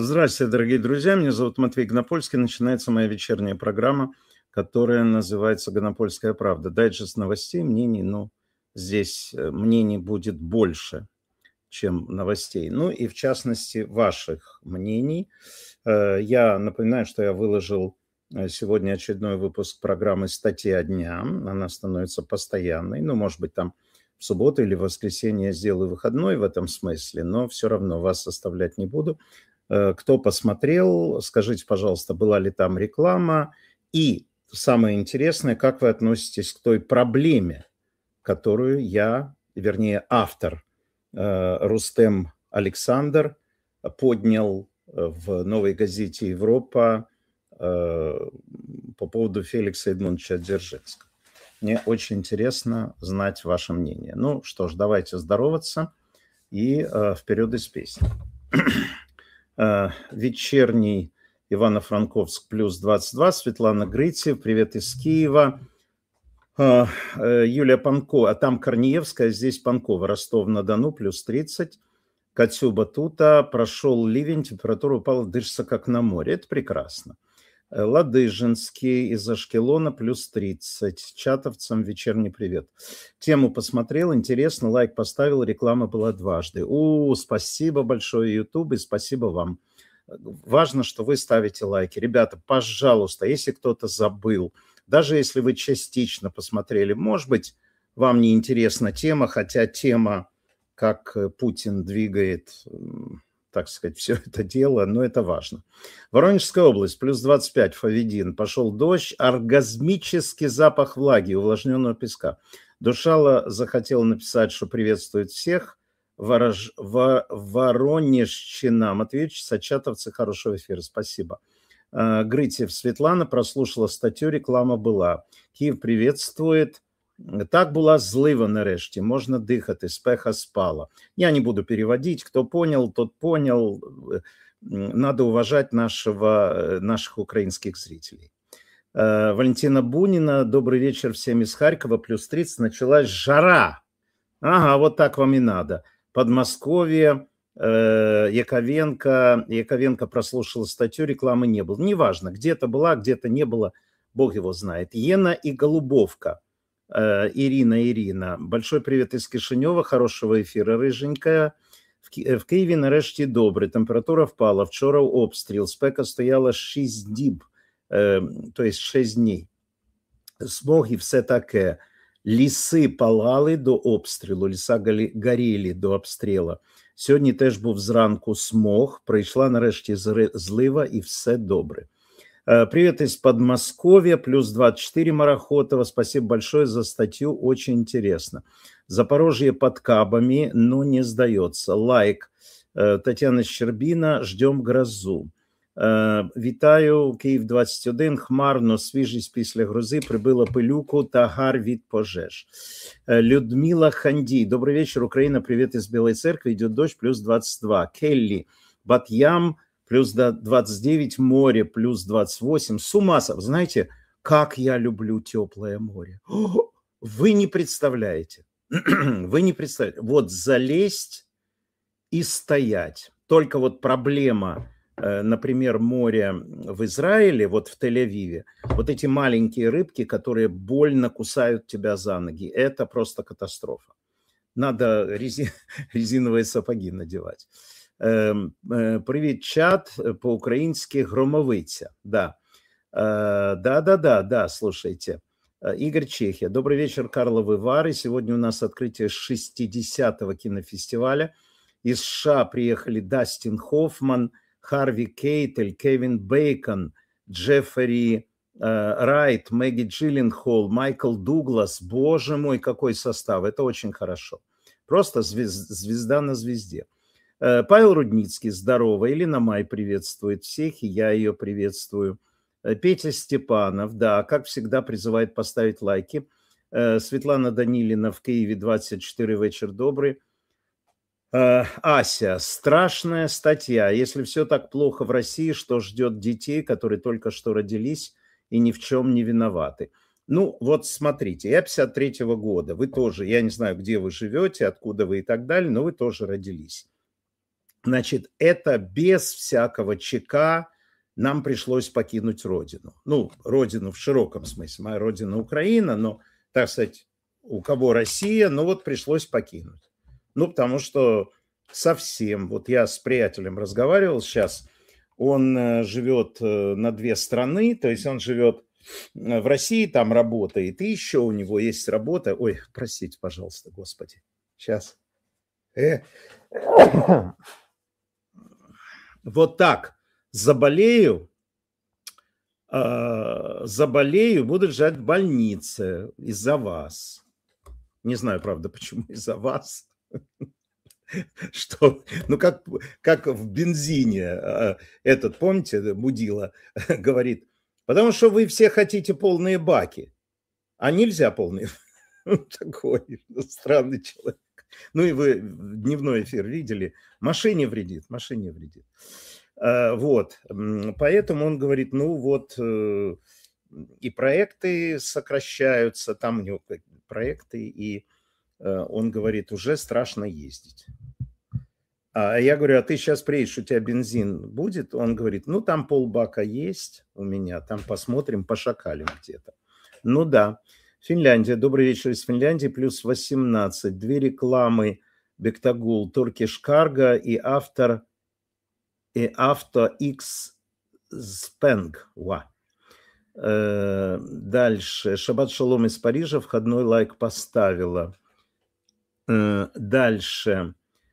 Здравствуйте, дорогие друзья. Меня зовут Матвей Гонопольский. Начинается моя вечерняя программа, которая называется «Гонопольская правда». Дайджест новостей, мнений, но здесь мнений будет больше, чем новостей. Ну и в частности ваших мнений. Я напоминаю, что я выложил сегодня очередной выпуск программы «Статья дня». Она становится постоянной. Ну, может быть, там в субботу или в воскресенье я сделаю выходной в этом смысле, но все равно вас оставлять не буду. Кто посмотрел, скажите, пожалуйста, была ли там реклама? И самое интересное, как вы относитесь к той проблеме, которую я, вернее, автор Рустем Александр поднял в «Новой газете Европа» по поводу Феликса Эдмундовича Дзержинского. Мне очень интересно знать ваше мнение. Ну что ж, давайте здороваться и вперед из песни. Вечерний Ивано-Франковск плюс 22. Светлана Грицев, привет из Киева. Юлия Панкова, а там Корнеевская, здесь Панкова. Ростов-на-Дону плюс 30. Катюба Тута, прошел ливень, температура упала, дышится как на море. Это прекрасно. Ладыжинский из Ашкелона плюс 30. Чатовцам вечерний привет. Тему посмотрел, интересно, лайк поставил, реклама была дважды. Спасибо большое, YouTube, и спасибо вам. Важно, что вы ставите лайки. Ребята, пожалуйста, если кто-то забыл, даже если вы частично посмотрели, может быть, вам не интересна тема, хотя тема, как Путин двигает, так сказать, все это дело, но это важно. Воронежская область, плюс 25, Фавидин. Пошел дождь, оргазмический запах влаги, увлажненного песка. Душала захотела написать, что приветствует всех. Воронежщина. Матвеевич, сочатовцы, хорошего эфира. Спасибо. Гритев Светлана прослушала статью, реклама была. Киев приветствует. Так була злива нарешті, можна дихати, спеха спала. Я не буду переводить, кто понял, тот понял. Надо уважать наших украинских зрителей. Валентина Бунина, добрый вечер всем из Харькова, плюс 30, началась жара. Ага, вот так вам и надо. Подмосковье, Яковенко прослушала статью, рекламы не было. Неважно, где-то была, где-то не было, Бог его знает. Ена и Голубовка. Ирина, большой привет из Кишинева, хорошего эфира, рыженькая. В Києві нарешті добре, температура впала, вчора обстріл, спека стояла 6 діб, то есть 6 днів. Смог і все таке. Ліси палали до обстрілу, ліса горіли до обстрілу. Сьогодні теж був зранку смог, прийшла нарешті злива і все добре. Привет из Подмосковья, плюс 24, Марахотова. Спасибо большое за статью, очень интересно. Запорожье под Кабами, но не сдается. Лайк. Татьяна Щербина, ждем грозу. Вітаю, Київ 21, хмарно, свіжість після грози, прибила пилюку та гар від пожеж. Людмила Хандій, добрый вечер, Украина, привет из Белой Церкви, идет дождь, плюс 22. Келли, Батьям, плюс 29, море, плюс 28. С ума, знаете, как я люблю теплое море. Вы не представляете. Вы не представляете. Вот залезть и стоять. Только вот проблема, например, моря в Израиле, вот в Тель-Авиве, вот эти маленькие рыбки, которые больно кусают тебя за ноги, это просто катастрофа. Надо резиновые сапоги надевать. Привет, чат, по-украински громовиця. Да, слушайте. Игорь Чехия. Добрый вечер, Карловы Вары. Сегодня у нас открытие 60-го кинофестиваля. Из США приехали Дастин Хоффман, Харви Кейтель, Кевин Бейкон, Джеффри Райт, Мэгги Джилленхол, Майкл Дуглас. Боже мой, какой состав. Это очень хорошо. Просто звезда на звезде. Павел Рудницкий, здорово. Елена Май приветствует всех, и я ее приветствую. Петя Степанов, да, как всегда, призывает поставить лайки. Светлана Данилина в Киеве 24, вечер добрый. Ася, страшная статья. Если все так плохо в России, что ждет детей, которые только что родились и ни в чем не виноваты? Ну, вот смотрите, я 53-го года, вы тоже, я не знаю, где вы живете, откуда вы и так далее, но вы тоже родились. Значит, это без всякого ЧК нам пришлось покинуть родину. Ну, родину в широком смысле. Моя родина Украина, но, так сказать, у кого Россия, ну вот пришлось покинуть. Ну, потому что совсем, вот я с приятелем разговаривал сейчас, он живет на 2 страны, то есть он живет в России, там работает, и еще у него есть работа. Ой, простите, пожалуйста, господи. Сейчас. Вот так. Заболею, буду лежать в больнице из-за вас. Не знаю, правда, почему из-за вас. Что, ну, как в бензине этот, помните, мудила говорит, потому что вы все хотите полные баки, а нельзя полные. Такой странный человек. Ну, и вы дневной эфир видели. Машине вредит. Вот. Поэтому он говорит, ну, вот, и проекты сокращаются, там у него проекты, и он говорит, уже страшно ездить. А я говорю, а ты сейчас приедешь, у тебя бензин будет? Он говорит, ну, там полбака есть у меня, там посмотрим, пошакалим где-то. Ну, да. Финляндия. Добрый вечер из Финляндии. Плюс 18. 2 рекламы. Бектагул, Turkish Cargo и Авто X Speng. Дальше. Шаббат шалом из Парижа. Входной лайк поставила. Дальше.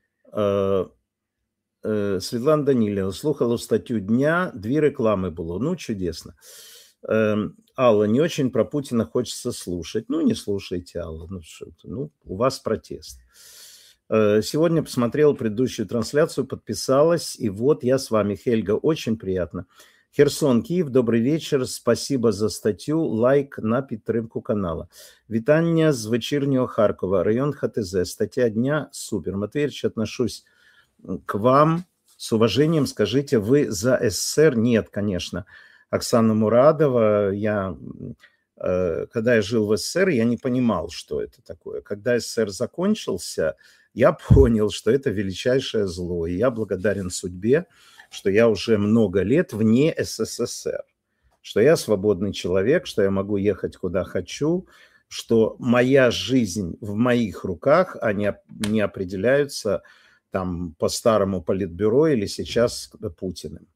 Світлана Данілєва, слухала статтю дня, 2 реклами було. Ну, чудесно. Алла, не очень про Путина хочется слушать. Ну, не слушайте, Алла. Ну, у вас протест. Сегодня посмотрела предыдущую трансляцию, подписалась, и вот я с вами, Хельга, очень приятно. Херсон, Київ, добрий вечір, спасибо за статтю, лайк на підтримку канала. Вітання з вечірнього Харкова, район ХТЗ, стаття дня, супер. Матвеевич, отношусь к вам с уважением. Скажите, вы за СССР? Нет, конечно. Оксана Мурадова, когда я жил в СССР, я не понимал, что это такое. Когда СССР закончился, я понял, что это величайшее зло. И я благодарен судьбе, что я уже много лет вне СССР, что я свободный человек, что я могу ехать куда хочу, что моя жизнь в моих руках, а не определяются там по старому политбюро или сейчас Путиным.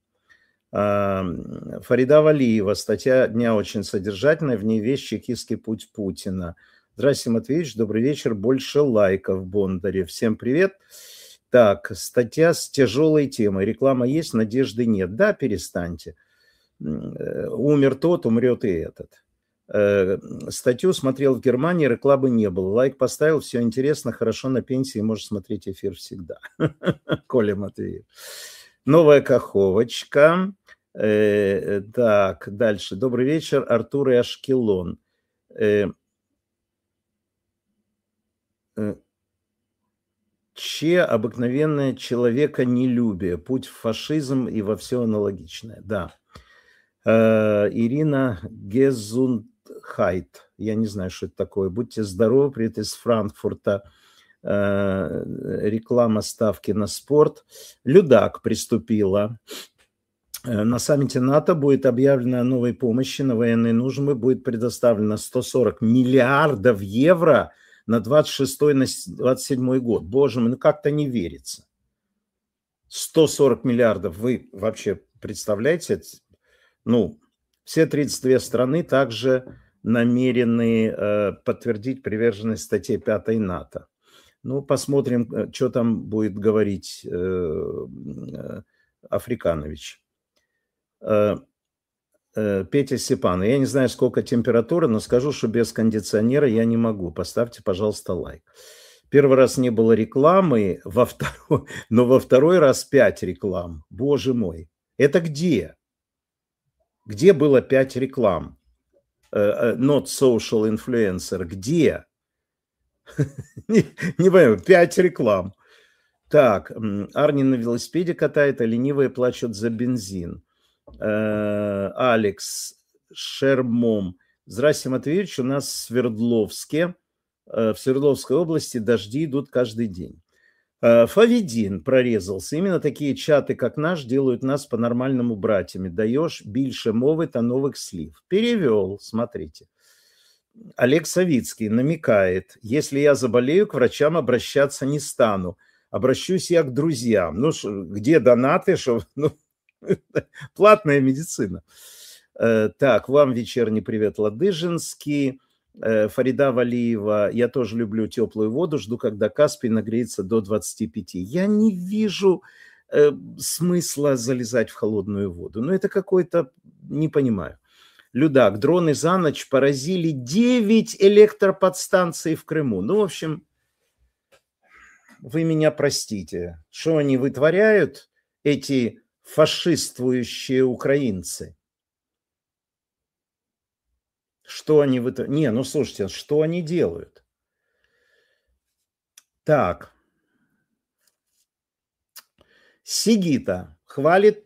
Фарида Валиева, статья дня очень содержательная, в ней весь чекистский путь Путина. Здравствуйте, Матвеевич, добрый вечер, больше лайков, Бондаре. Всем привет. Так, статья с тяжелой темой. Реклама есть, надежды нет. Да, перестаньте. Умер тот, умрет и этот. Статью смотрел в Германии, рекламы не было. Лайк поставил, все интересно, хорошо, на пенсии можешь смотреть эфир всегда. Коля Матвеев. Новая Каховочка. Так, дальше. Добрый вечер, Артур и Ашкелон. Че обыкновенное человеконелюбие, путь в фашизм и во все аналогичное. Да. Ирина Гезундхайт. Я не знаю, что это такое. Будьте здоровы, привет из Франкфурта. Реклама ставки на спорт. Людак приступила. На саммите НАТО будет объявлено о новой помощи на военные нужды. Будет предоставлено 140 миллиардов евро на 26-27 год. Боже мой, ну как-то не верится. 140 миллиардов. Вы вообще представляете? Ну, все 32 страны также намерены подтвердить приверженность статье 5 НАТО. Ну, посмотрим, что там будет говорить Африканович. Петя Степан, я не знаю, сколько температура, но скажу, что без кондиционера я не могу. Поставьте, пожалуйста, лайк. Первый раз не было рекламы, но во второй раз 5 реклам. Боже мой. Это где? Где было 5 реклам? Not social influencer. Где? Не понимаю, 5 реклам. Так, Арни на велосипеде катает, а ленивые плачут за бензин. Алекс Шермом. Здравствуйте, Матвеевич, у нас в Свердловской области дожди идут каждый день. Фавидин прорезался. Именно такие чаты, как наш, делают нас по-нормальному братьями. Даешь більше мови та новых слив. Перевел, смотрите. Олег Савицкий намекает, если я заболею, к врачам обращаться не стану. Обращусь я к друзьям. Ну, где донаты? Ну, платная медицина. Так, вам вечерний привет, Ладыжинский. Фарида Валиева, я тоже люблю теплую воду, жду, когда Каспий нагреется до 25. Я не вижу смысла залезать в холодную воду. Ну, это какой-то, не понимаю. Людак, дроны за ночь поразили 9 электроподстанций в Крыму. Ну, в общем, вы меня простите. Что они вытворяют, эти фашиствующие украинцы? Что они вытворяют? Не, ну слушайте, что они делают? Так. Сигита хвалит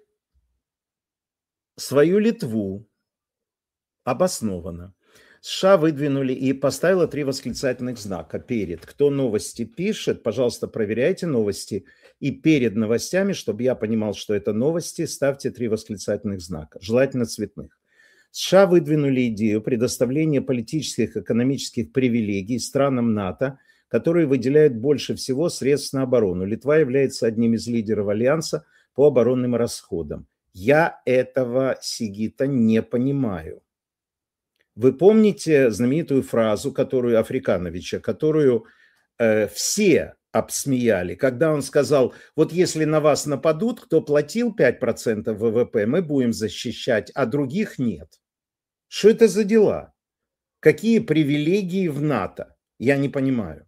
свою Литву. Обоснованно. США выдвинули и поставила 3 восклицательных знака перед. Кто новости пишет, пожалуйста, проверяйте новости. И перед новостями, чтобы я понимал, что это новости, ставьте 3 восклицательных знака, желательно цветных. США выдвинули идею предоставления политических и экономических привилегий странам НАТО, которые выделяют больше всего средств на оборону. Литва является одним из лидеров альянса по оборонным расходам. Я этого, Сигита, не понимаю. Вы помните знаменитую фразу, которую Африкановича, которую все обсмеяли, когда он сказал, вот если на вас нападут, кто платил 5% ВВП, мы будем защищать, а других нет. Что это за дела? Какие привилегии в НАТО? Я не понимаю.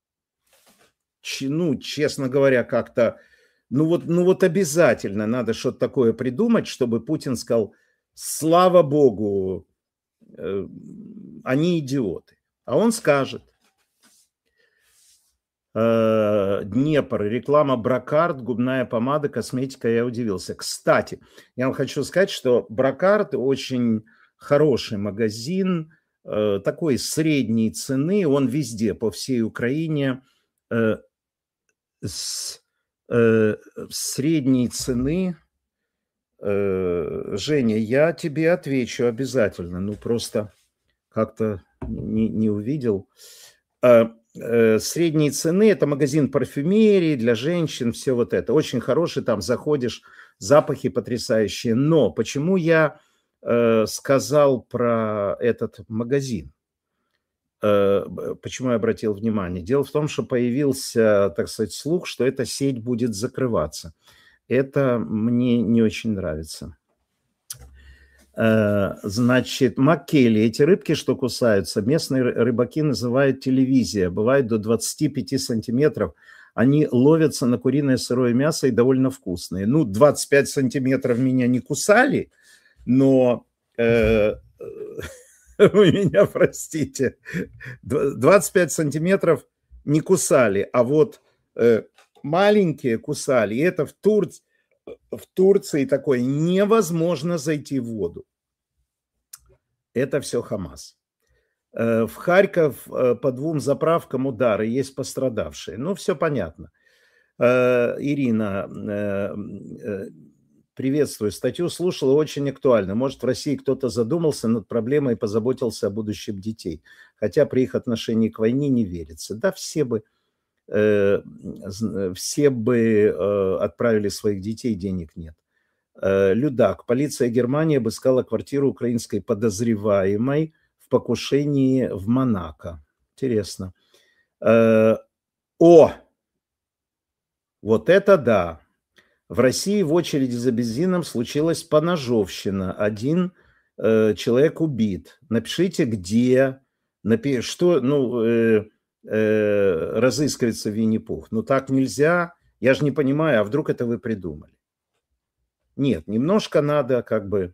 Ну, честно говоря, как-то, ну вот обязательно надо что-то такое придумать, чтобы Путин сказал, слава богу, они идиоты. А он скажет. Днепр, реклама Брокард, губная помада, косметика, я удивился. Кстати, я вам хочу сказать, что Брокард очень хороший магазин, такой средней цены, он везде, по всей Украине, с средней цены. Женя, я тебе отвечу обязательно, ну просто как-то не увидел. Средней цены, это магазин парфюмерии для женщин, все вот это. Очень хороший, там заходишь, запахи потрясающие. Но почему я сказал про этот магазин? Почему я обратил внимание? Дело в том, что появился, так сказать, слух, что эта сеть будет закрываться. Это мне не очень нравится. Значит, маккели, эти рыбки, что кусаются, местные рыбаки называют телевизия, бывает до 25 сантиметров. Они ловятся на куриное сырое мясо и довольно вкусные. Ну, 25 сантиметров меня не кусали, но вы меня простите, 25 сантиметров не кусали, а вот маленькие кусали. И это в Турции такое невозможно зайти в воду. Это все Хамас. В Харьков по 2 заправкам удары, есть пострадавшие. Ну, все понятно. Ирина, приветствую. Статью слушала, очень актуально. Может, в России кто-то задумался над проблемой и позаботился о будущем детей. Хотя при их отношении к войне не верится. Да, все бы отправили своих детей, денег нет. Людак. Полиция Германии обыскала квартиру украинской подозреваемой в покушении в Монако. Интересно. Вот это да. В России в очереди за бензином случилась поножовщина. 1 человек убит. Напишите, где, что, разыскивается Винни-Пух. Ну так нельзя. Я же не понимаю, а вдруг это вы придумали? Нет, немножко надо как бы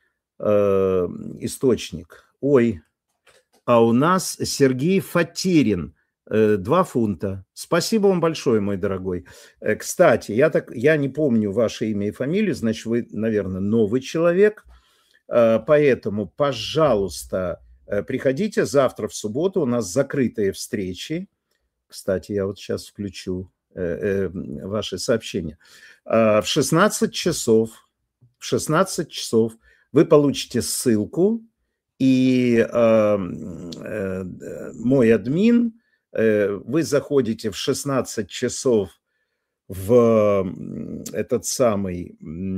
источник. Ой, а у нас Сергей Фатерин, 2 фунта. Спасибо вам большое, мой дорогой. Кстати, я не помню ваше имя и фамилию, значит, вы, наверное, новый человек. Поэтому, пожалуйста, приходите завтра в субботу. У нас закрытые встречи. Кстати, я вот сейчас включу ваши сообщения. В 16 часов вы получите ссылку, и мой админ, вы заходите в 16 часов в этот самый,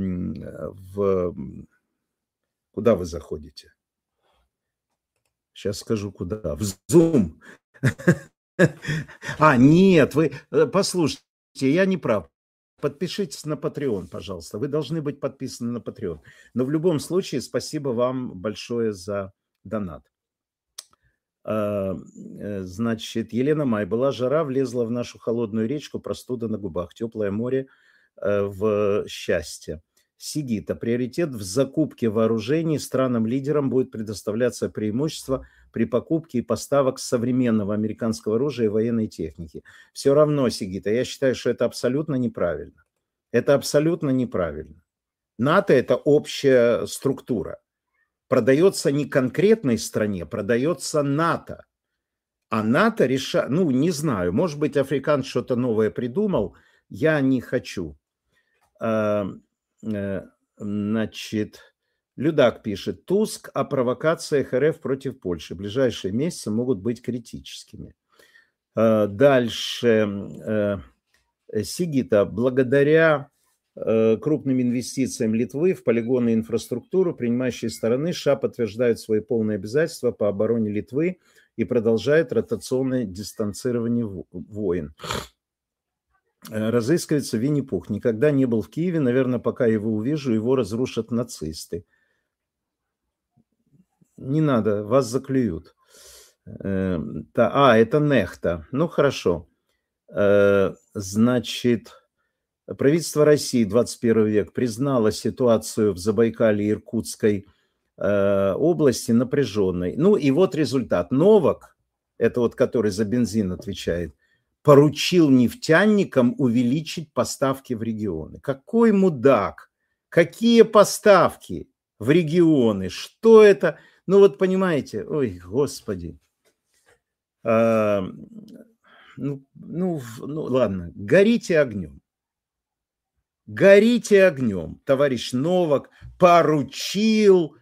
куда вы заходите? Сейчас скажу, куда. В Zoom. Нет, вы, послушайте, я не прав. Подпишитесь на Patreon, пожалуйста. Вы должны быть подписаны на Patreon. Но в любом случае, спасибо вам большое за донат. Значит, Елена Май. Была жара, влезла в нашу холодную речку, простуда на губах, теплое море в счастье. Сигита. Приоритет в закупке вооружений странам-лидерам будет предоставляться преимущество при покупке и поставок современного американского оружия и военной техники. Все равно, Сигита, я считаю, что это абсолютно неправильно. Это абсолютно неправильно. НАТО – это общая структура. Продается не конкретной стране, продается НАТО. А НАТО решает, не знаю, может быть, африканец что-то новое придумал, я не хочу. Значит, Людак пишет, Туск о провокациях РФ против Польши. Ближайшие месяцы могут быть критическими. Дальше. Сигита, благодаря крупным инвестициям Литвы в полигоны и инфраструктуру, принимающие стороны США подтверждают свои полные обязательства по обороне Литвы и продолжают ротационное дистанцирование войн. Разыскивается Винни-Пух. Никогда не был в Киеве. Наверное, пока его увижу, его разрушат нацисты. Не надо, вас заклюют. Это Нехта. Ну, хорошо. Значит, правительство России 21 век признало ситуацию в Забайкалье и Иркутской области напряженной. Ну, и вот результат. Новак, это вот который за бензин отвечает, поручил нефтяникам увеличить поставки в регионы. Какой мудак! Какие поставки в регионы? Что это? Ну вот понимаете, ой, господи. Ладно, горите огнем. Горите огнем. Товарищ Новак поручил,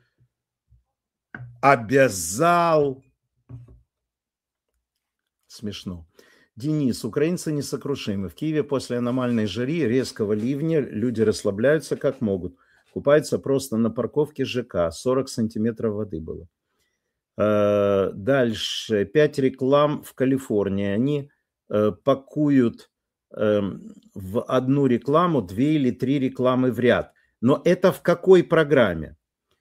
обязал. Смешно. Денис, украинцы несокрушимы. В Киеве после аномальной жары, резкого ливня люди расслабляются как могут. Купаются просто на парковке ЖК. 40 сантиметров воды было. Дальше. 5 реклам в Калифорнии. Они пакуют в одну рекламу 2 или 3 рекламы в ряд. Но это в какой программе?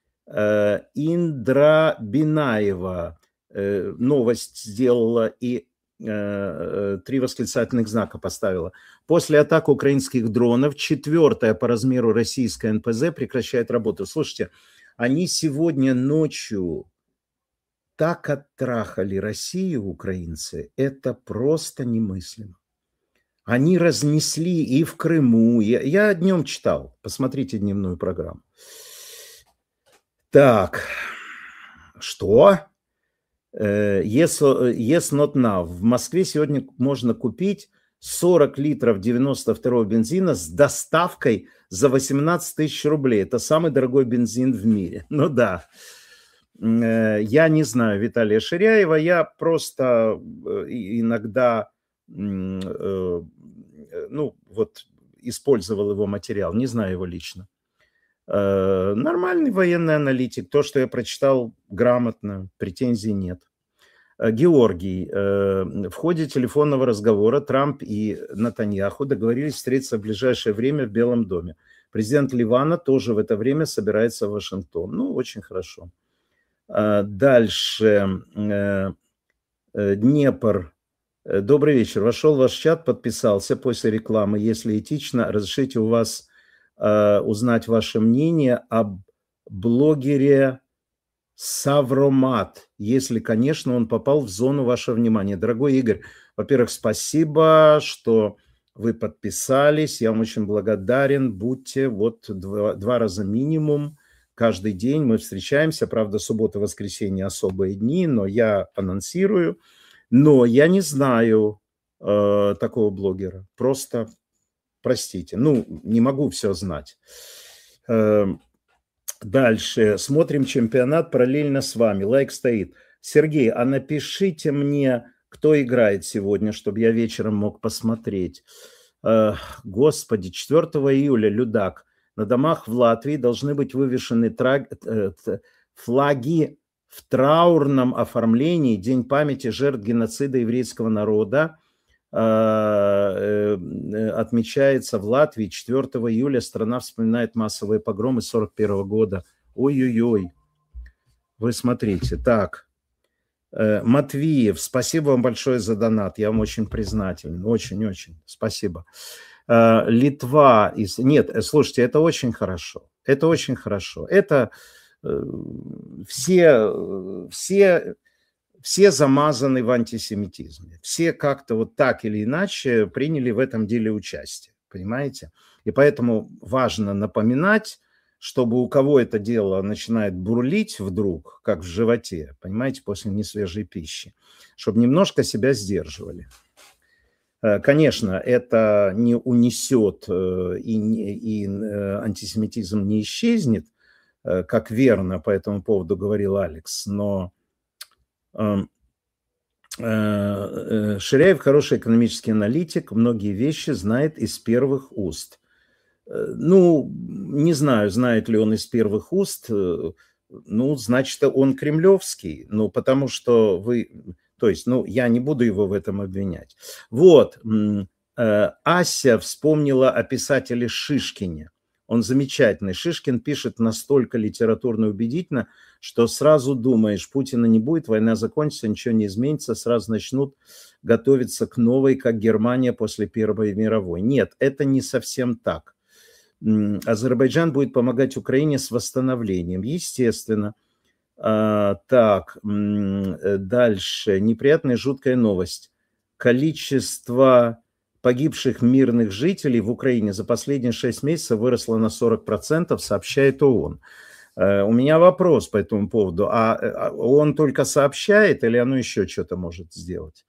Индра Бинаева новость сделала и 3 восклицательных знака поставила. После атак украинских дронов 4-я по размеру российская НПЗ прекращает работу. Слушайте, они сегодня ночью так оттрахали Россию, украинцы, это просто немыслимо. Они разнесли и в Крыму. Я днем читал. Посмотрите дневную программу. Так, что? Yes not now. В Москве сегодня можно купить 40 литров 92-го бензина с доставкой за 18 тысяч рублей. Это самый дорогой бензин в мире. Ну да. Я не знаю Виталия Ширяева. Я просто иногда использовал его материал. Не знаю его лично. Нормальный военный аналитик. То, что я прочитал, грамотно, претензий нет. Георгий. В ходе телефонного разговора Трамп и Нетаньяху договорились встретиться в ближайшее время в Белом доме. Президент Ливана тоже в это время собирается в Вашингтон. Ну, очень хорошо. Дальше. Днепр. Добрый вечер. Вошел в ваш чат, подписался после рекламы. Если этично, разрешите у вас узнать ваше мнение об блогере Савромат, если, конечно, он попал в зону вашего внимания. Дорогой Игорь, во-первых, спасибо, что вы подписались. Я вам очень благодарен. Будьте два раза минимум. Каждый день мы встречаемся. Правда, суббота, воскресенье особые дни, но я анонсирую. Но я не знаю, такого блогера. Просто простите. Ну, не могу все знать. Дальше. Смотрим чемпионат параллельно с вами. Лайк стоит. Сергей, а напишите мне, кто играет сегодня, чтобы я вечером мог посмотреть. Господи, 4 июля, Людак. На домах в Латвии должны быть вывешены флаги в траурном оформлении. День памяти жертв геноцида еврейского народа отмечается в Латвии 4 июля. Страна вспоминает массовые погромы 1941 года. Ой-ой-ой. Вы смотрите. Так. Матвеев, спасибо вам большое за донат. Я вам очень признателен. Очень-очень. Спасибо. Литва. Нет, слушайте, это очень хорошо. Это очень хорошо. Это все замазаны в антисемитизме. Все как-то вот так или иначе приняли в этом деле участие. Понимаете? И поэтому важно напоминать, чтобы у кого это дело начинает бурлить вдруг, как в животе, понимаете, после несвежей пищи, чтобы немножко себя сдерживали. Конечно, это не унесет и антисемитизм не исчезнет, как верно по этому поводу говорил Алекс, но Ширяев хороший экономический аналитик, многие вещи знает из первых уст. Ну, не знаю, знает ли он из первых уст, ну, значит, он кремлевский, ну, потому что то есть, ну, я не буду его в этом обвинять. Вот, Ася вспомнила о писателе Шишкине. Он замечательный. Шишкин пишет настолько литературно и убедительно, что сразу думаешь, Путина не будет, война закончится, ничего не изменится, сразу начнут готовиться к новой, как Германия после Первой мировой. Нет, это не совсем так. Азербайджан будет помогать Украине с восстановлением, естественно. Так, дальше. Неприятная, жуткая новость. Количество погибших мирных жителей в Украине за последние 6 месяцев выросло на 40%, сообщает ООН. У меня вопрос по этому поводу. А ООН только сообщает или оно еще что-то может сделать?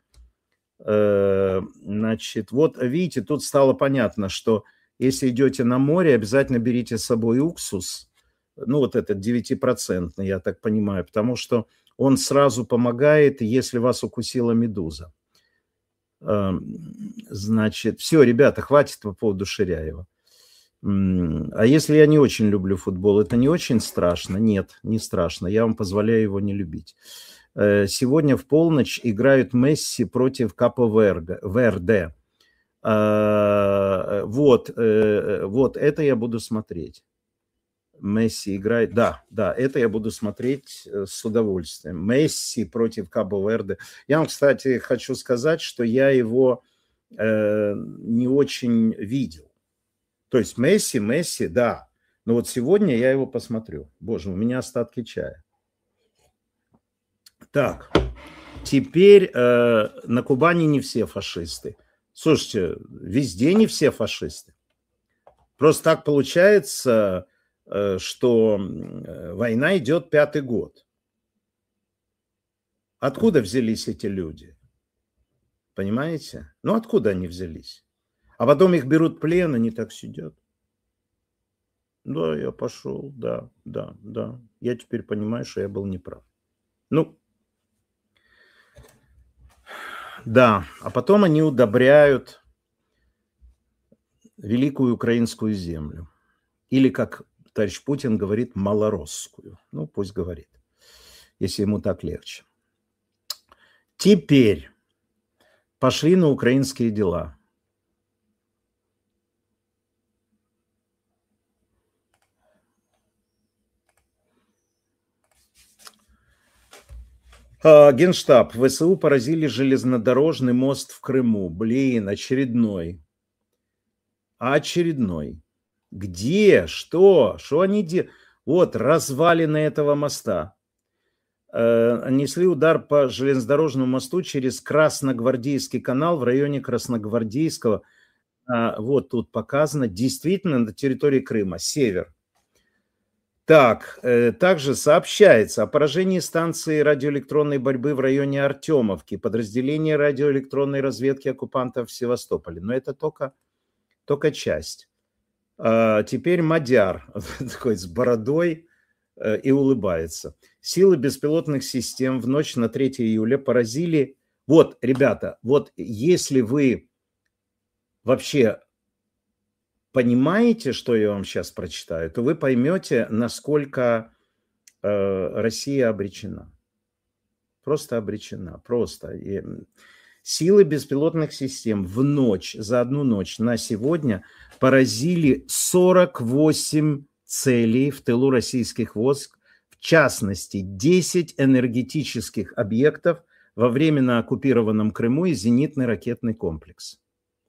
Значит, вот видите, тут стало понятно, что если идете на море, обязательно берите с собой уксус. Ну, вот этот 9%, я так понимаю, потому что он сразу помогает, если вас укусила медуза. Значит, все, ребята, хватит по поводу Ширяева. А если я не очень люблю футбол, это не очень страшно? Нет, не страшно. Я вам позволяю его не любить. Сегодня в полночь играют Месси против Капо Верде. Вот это я буду смотреть. Месси играет. Да, это я буду смотреть с удовольствием. Месси против Кабо-Верде. Я вам, кстати, хочу сказать, что я его не очень видел. То есть Месси, да. Но вот сегодня я его посмотрю. Боже, у меня остатки чая. Так, теперь на Кубани не все фашисты. Слушайте, везде не все фашисты. Просто так получается, что война идет 5-й год. Откуда взялись эти люди? Понимаете? Ну, откуда они взялись? А потом их берут в плен, они так сидят. Да, я пошел, да. Я теперь понимаю, что я был неправ. Ну, да. А потом они удобряют великую украинскую землю. Или, как товарищ Путин говорит, малоросскую. Ну, пусть говорит, если ему так легче. Теперь пошли на украинские дела. Генштаб. ВСУ поразили железнодорожный мост в Крыму. Блин, очередной. Где? Что? Что они делают? Вот, развалины этого моста. Нанесли удар по железнодорожному мосту через Красногвардейский канал в районе Красногвардейского. Вот тут показано. Действительно на территории Крыма. Север. Так, также сообщается о поражении станции радиоэлектронной борьбы в районе Артемовки, подразделения радиоэлектронной разведки оккупантов в Севастополе. Но это только часть. Теперь Мадяр, такой с бородой, и улыбается. Силы беспилотных систем в ночь на 3 июля поразили... Вот, ребята, вот если вы вообще понимаете, что я вам сейчас прочитаю, то вы поймете, насколько Россия обречена. Просто обречена. Просто. Силы беспилотных систем в ночь, за одну ночь на сегодня поразили 48 целей в тылу российских войск, в частности, 10 энергетических объектов во временно оккупированном Крыму и зенитный ракетный комплекс.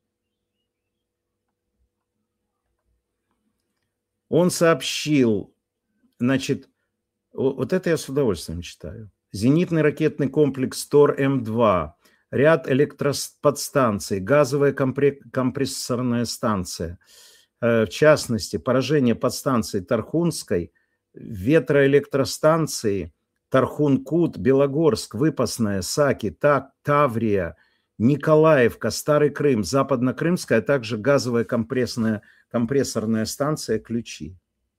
Он сообщил, значит, вот это я с удовольствием читаю. Зенитный ракетный комплекс ТОР-М2, ряд электроподстанций, газовая компрессорная станция, в частности, поражение подстанции Тархунской, ветроэлектростанции Тархун-Кут, Белогорск, Выпасная, Саки, Таврия, Николаевка, Старый Крым, Западно-Крымская, а также газовая компрессорная станция «Ключи».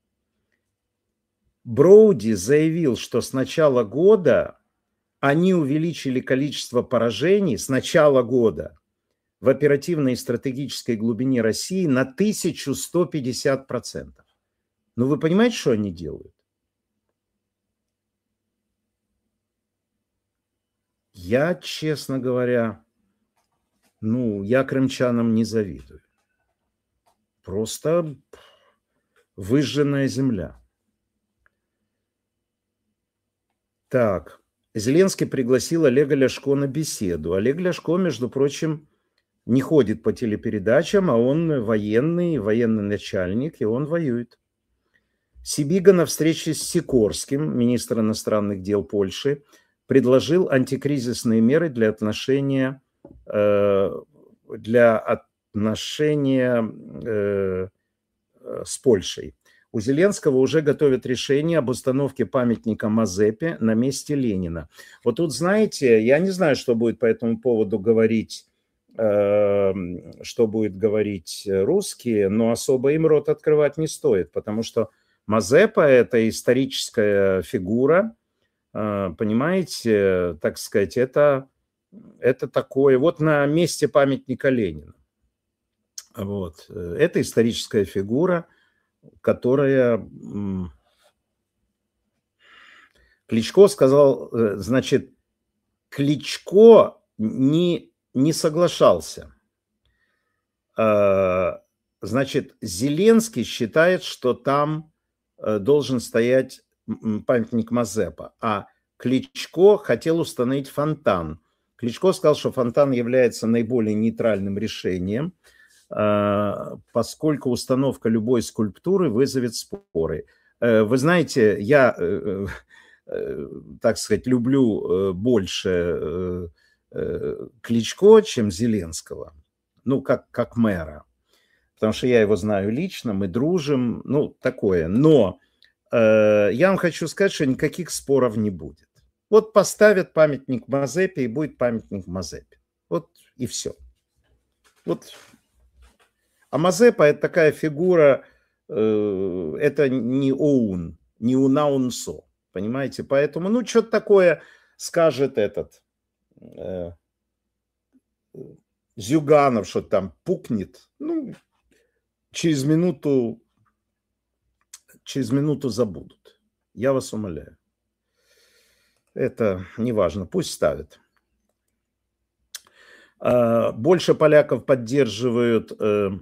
Броуди заявил, что с начала года они увеличили количество поражений с начала года в оперативной и стратегической глубине России на 1150%. Ну, вы понимаете, что они делают? Я, честно говоря, я крымчанам не завидую. Просто выжженная земля. Так, Зеленский пригласил Олега Ляшко на беседу. Олег Ляшко, между прочим, не ходит по телепередачам, а он военный начальник, и он воюет. Сибига на встрече с Сикорским, министр иностранных дел Польши, предложил антикризисные меры для отношения с Польшей. У Зеленского уже готовят решение об установке памятника Мазепе на месте Ленина. Вот тут, знаете, я не знаю, что будет по этому поводу говорить, русские, но особо им рот открывать не стоит, потому что Мазепа – это историческая фигура, понимаете, так сказать, это такое, вот на месте памятника Ленина. Вот. Это историческая фигура, которая... Кличко сказал, значит, Кличко не соглашался. Значит, Зеленский считает, что там должен стоять памятник Мазепа, а Кличко хотел установить фонтан. Кличко сказал, что фонтан является наиболее нейтральным решением, поскольку установка любой скульптуры вызовет споры. Вы знаете, я, так сказать, люблю больше Кличко, чем Зеленского, как мэра, потому что я его знаю лично, мы дружим, такое. Но я вам хочу сказать, что никаких споров не будет. Вот поставят памятник Мазепе, и будет памятник Мазепе. Вот и все. Вот. А Мазепа – это такая фигура, это не ОУН, не УНАУНСО, понимаете? Поэтому, что-то такое скажет этот Зюганов, что там пукнет, через минуту забудут. Я вас умоляю. Это не важно, пусть ставят. Больше поляков поддерживают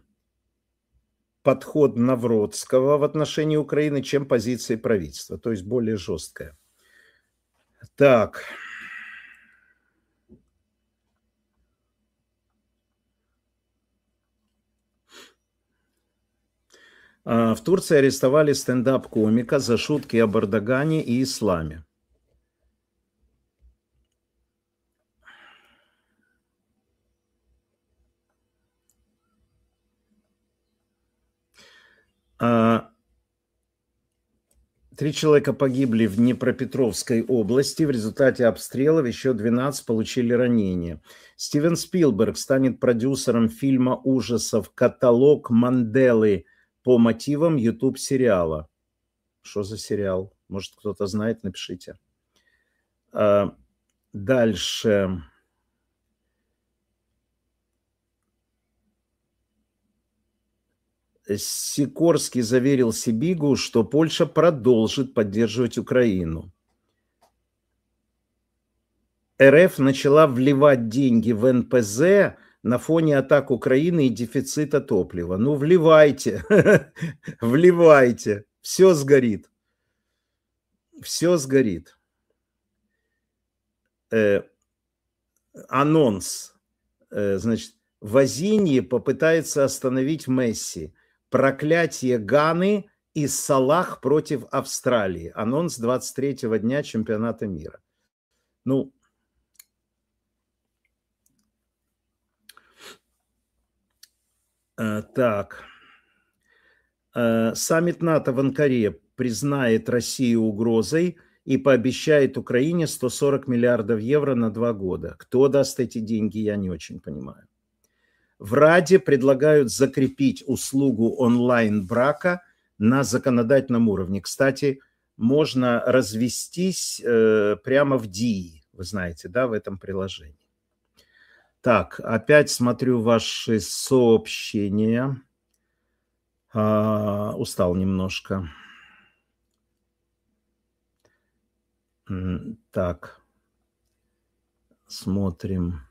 подход Навродского в отношении Украины, чем позиции правительства, то есть более жесткая. Так. В Турции арестовали стендап-комика за шутки об Эрдогане и исламе. 3 человека погибли в Днепропетровской области. В результате обстрелов еще 12 получили ранения. Стивен Спилберг станет продюсером фильма ужасов «Каталог Манделы» по мотивам YouTube-сериала. Что за сериал? Может, кто-то знает, напишите. Дальше. Сикорский заверил Сибигу, что Польша продолжит поддерживать Украину. РФ начала вливать деньги в НПЗ на фоне атак Украины и дефицита топлива. Ну, вливайте, вливайте, все сгорит. Все сгорит. Анонс. Значит, Вазиньи попытается остановить Месси. Проклятие Ганы и Салах против Австралии. Анонс 23-го дня чемпионата мира. Ну, так. Саммит НАТО в Анкаре признает Россию угрозой и пообещает Украине 140 миллиардов евро на 2 года. Кто даст эти деньги, я не очень понимаю. В Раде предлагают закрепить услугу онлайн-брака на законодательном уровне. Кстати, можно развестись прямо в ДИИ, вы знаете, да, в этом приложении. Так, опять смотрю ваши сообщения. Устал немножко. Так, смотрим.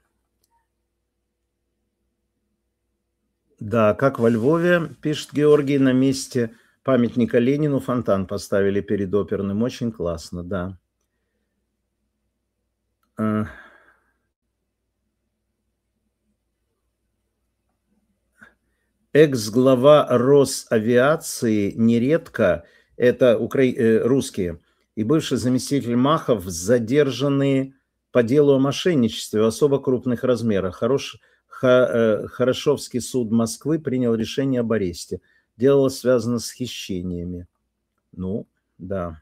Да, как во Львове, пишет Георгий, на месте памятника Ленину фонтан поставили перед оперным. Очень классно, да. Экс-глава Росавиации нередко, это русские, и бывший заместитель Махов задержаны по делу о мошенничестве в особо крупных размерах. Хорошовский суд Москвы принял решение об аресте. Дело связано с хищениями. Ну, да.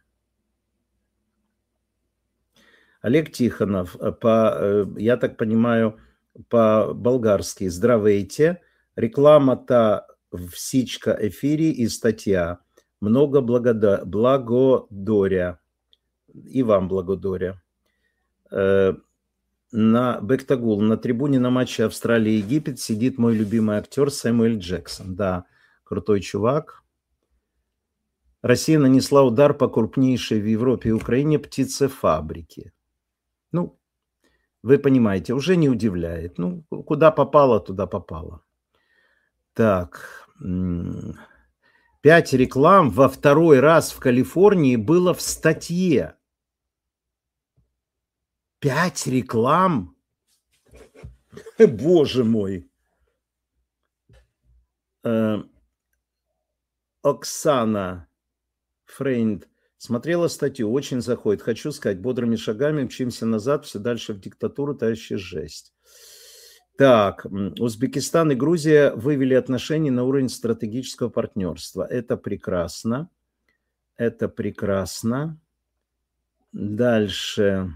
Олег Тихонов, я так понимаю, по-болгарски «Здравейте». Реклама-то в Сичка эфире и статья. Много благодоря. И вам благодаря. На Бектагул, на трибуне на матче Австралия-Египет сидит мой любимый актер Сэмюэль Джексон. Да, крутой чувак. Россия нанесла удар по крупнейшей в Европе и Украине птицефабрике. Ну, вы понимаете, уже не удивляет. Ну, куда попало, туда попало. Так, 5 реклам во 2-й раз в Калифорнии было в статье. 5 реклам? Боже мой. Оксана Фрейнд смотрела статью, очень заходит. Хочу сказать, бодрыми шагами мчимся назад, все дальше в диктатуру, товарищи, жесть. Так, Узбекистан и Грузия вывели отношения на уровень стратегического партнерства. Это прекрасно. Это прекрасно. Дальше.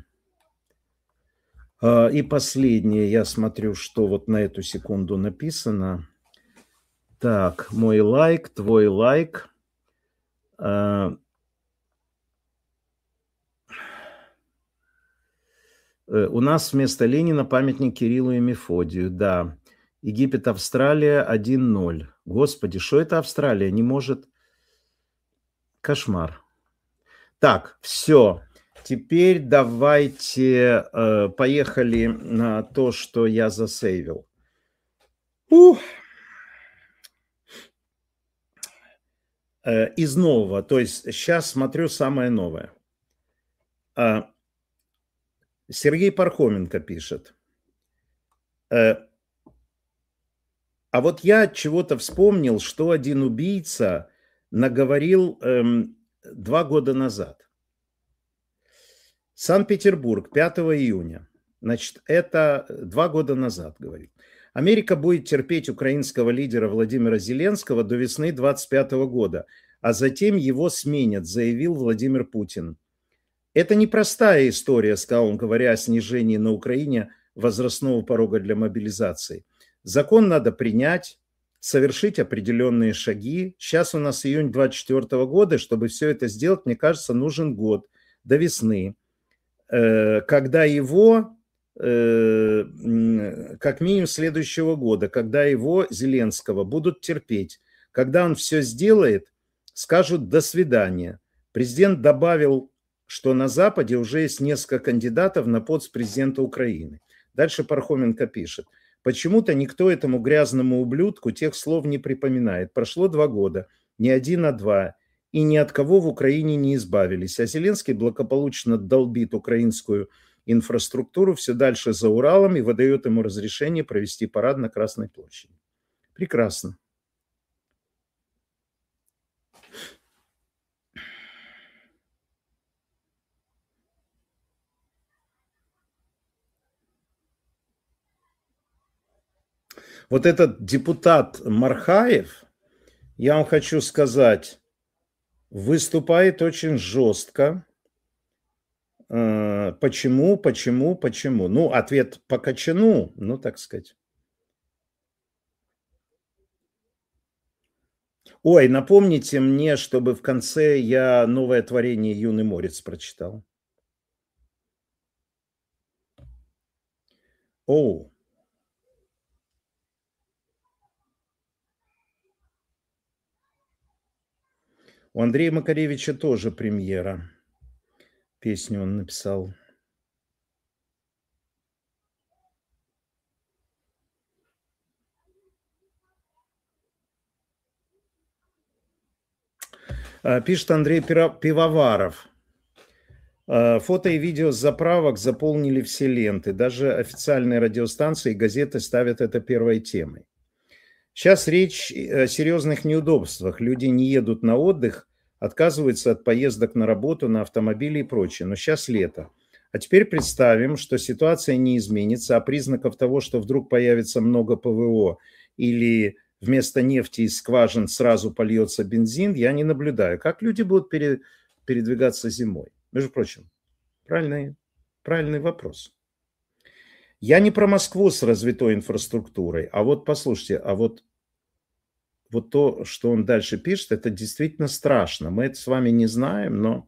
И последнее, я смотрю, что вот на эту секунду написано. Так, мой лайк, твой лайк. У нас вместо Ленина памятник Кириллу и Мефодию, да. Египет, Австралия 1-0. Господи, что это Австралия? Не может... Кошмар. Так, все. Теперь давайте поехали на то, что я засейвил. Из нового. То есть сейчас смотрю самое новое. Сергей Пархоменко пишет. А вот я чего-то вспомнил, что один убийца наговорил 2 года назад. Санкт-Петербург, 5 июня. Значит, это 2 года назад, говорит. Америка будет терпеть украинского лидера Владимира Зеленского до весны 2025 года. а затем его сменят, заявил Владимир Путин. Это непростая история, сказал он, говоря о снижении на Украине возрастного порога для мобилизации. Закон надо принять, совершить определенные шаги. Сейчас у нас июнь 2024 года, чтобы все это сделать, мне кажется, нужен год до весны, когда его, как минимум следующего года, когда его, Зеленского, будут терпеть. Когда он все сделает, скажут «до свидания». Президент добавил, что на Западе уже есть несколько кандидатов на пост президента Украины. Дальше Пархоменко пишет. Почему-то никто этому грязному ублюдку тех слов не припоминает. Прошло 2 года, не 1, а 2, и ни от кого в Украине не избавились. А Зеленский благополучно долбит украинскую инфраструктуру все дальше за Уралом и выдает ему разрешение провести парад на Красной площади. Прекрасно. Вот этот депутат Мархаев, я вам хочу сказать, выступает очень жестко. Почему? Ну, ответ по Качану, ну, так сказать. Ой, напомните мне, чтобы в конце я «Новое творение Юный Морец» прочитал. Оу. У Андрея Макаревича тоже премьера. Песню он написал. Пишет Андрей Пивоваров. Фото и видео с заправок заполнили все ленты. Даже официальные радиостанции и газеты ставят это первой темой. Сейчас речь о серьезных неудобствах. Люди не едут на отдых, отказываются от поездок на работу, на автомобиле и прочее. Но сейчас лето. А теперь представим, что ситуация не изменится, а признаков того, что вдруг появится много ПВО или вместо нефти из скважин сразу польется бензин, я не наблюдаю. Как люди будут передвигаться зимой? Между прочим, правильный вопрос. Я не про Москву с развитой инфраструктурой, а вот послушайте, вот то, что он дальше пишет, это действительно страшно. Мы это с вами не знаем, но...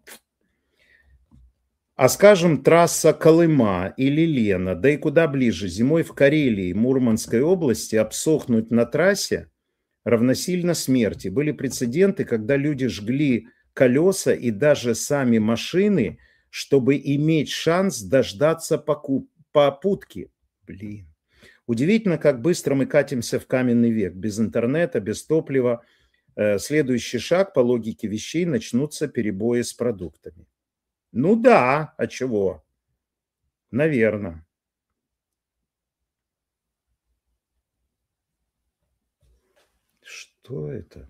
А скажем, трасса Колыма или Лена, да и куда ближе, зимой в Карелии, Мурманской области обсохнуть на трассе равносильно смерти. Были прецеденты, когда люди жгли колеса и даже сами машины, чтобы иметь шанс дождаться попутки. Блин. Удивительно, как быстро мы катимся в каменный век. Без интернета, без топлива. Следующий шаг, по логике вещей, начнутся перебои с продуктами. Ну да, а чего? Наверное. Что это?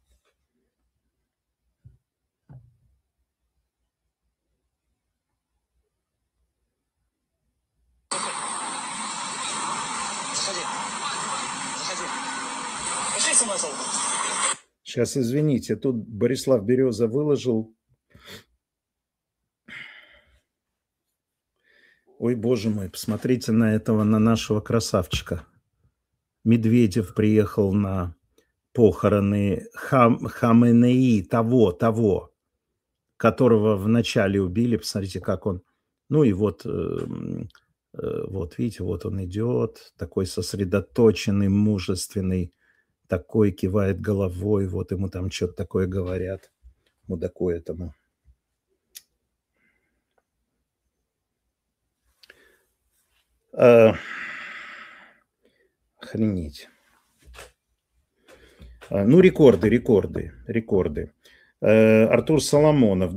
Сейчас, извините, тут Борислав Береза выложил. Ой, боже мой, посмотрите на этого, на нашего красавчика. Медведев приехал на похороны Хаменеи, того, которого вначале убили. Посмотрите, как он... Ну и вот видите, вот он идет, такой сосредоточенный, мужественный, такой кивает головой, вот ему там что-то такое говорят, мудаку этому. Охренеть. Ну, рекорды. Артур Соломонов.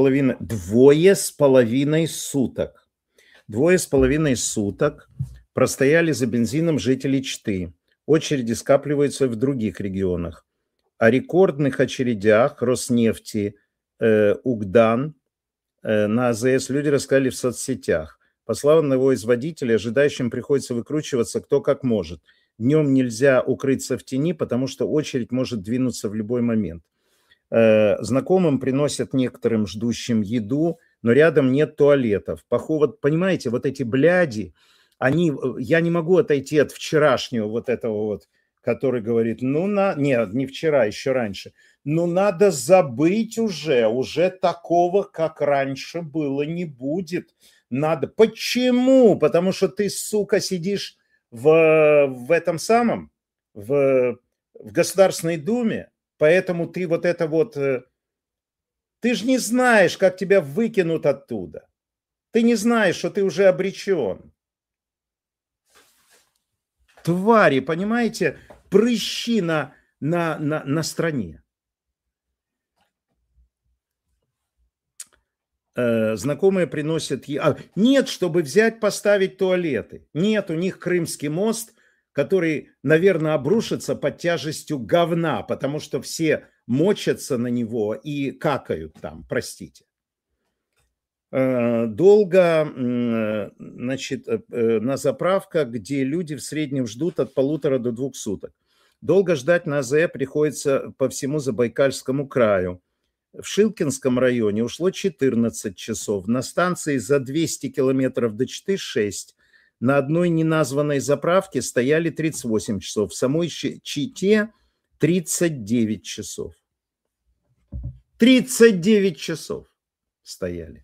2,5 суток. 2,5 суток простояли за бензином жители Читы. Очереди скапливаются в других регионах. О рекордных очередях Роснефти, Угдан на АЗС люди рассказали в соцсетях. По словам одного из водителей, ожидающим приходится выкручиваться кто как может. Днем нельзя укрыться в тени, потому что очередь может двинуться в любой момент. Знакомым приносят некоторым ждущим еду, но рядом нет туалетов. Вот, понимаете, вот эти бляди, я не могу отойти от вчерашнего вот этого вот, который говорит, нет, не вчера, еще раньше. Ну, надо забыть уже такого, как раньше было, не будет. Надо. Почему? Потому что ты, сука, сидишь в этом самом, в Государственной Думе, поэтому ты вот это вот... Ты же не знаешь, как тебя выкинут оттуда. Ты не знаешь, что ты уже обречен. Твари, понимаете, прыщи на стране. Знакомые приносят... Нет, чтобы взять, поставить туалеты. Нет, у них Крымский мост, который, наверное, обрушится под тяжестью говна, потому что все мочатся на него и какают там, простите. Долго, значит, на заправках, где люди в среднем ждут от 1,5 до 2 суток. Долго ждать на АЗС приходится по всему Забайкальскому краю. В Шилкинском районе ушло 14 часов. На станции за 200 километров до Читы 6. На одной неназванной заправке стояли 38 часов. В самой Чите 39 часов. 39 часов стояли.